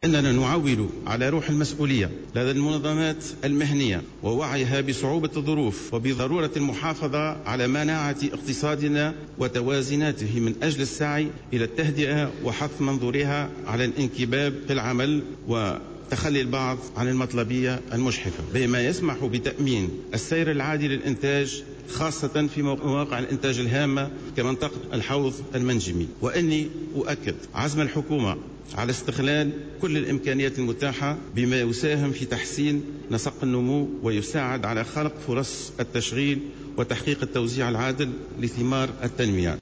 إننا نعول على روح المسؤولية لدى المنظمات المهنية ووعيها بصعوبة الظروف وبضرورة المحافظة على مناعة اقتصادنا وتوازناته من أجل السعي إلى التهدئة وحث منظورها على الانكباب في العمل وتخلي البعض عن المطلبية المجحفة، بما يسمح بتأمين السير العادي للإنتاج خاصة في مواقع الإنتاج الهامة كمنطقة الحوض المنجمي. وإني أؤكد عزم الحكومة على استغلال كل الإمكانيات المتاحة بما يساهم في تحسين نسق النمو ويساعد على خلق فرص التشغيل وتحقيق التوزيع العادل لثمار التنمية.